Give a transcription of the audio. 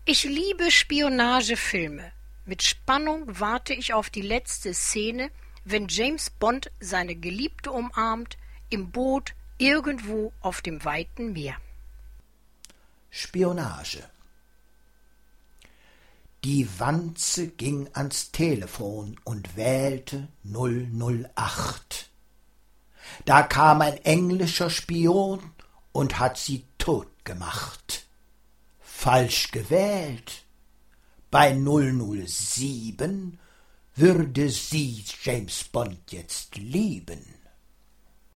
Ich liebe Spionagefilme. Mit Spannung warte ich auf die letzte Szene, wenn James Bond seine Geliebte umarmt, im Boot irgendwo auf dem weiten Meer. Spionage. Die Wanze ging ans Telefon und wählte 008. Da kam ein englischer Spion und hat sie totgemacht. Falsch gewählt. Bei 007 würde sie James Bond jetzt lieben.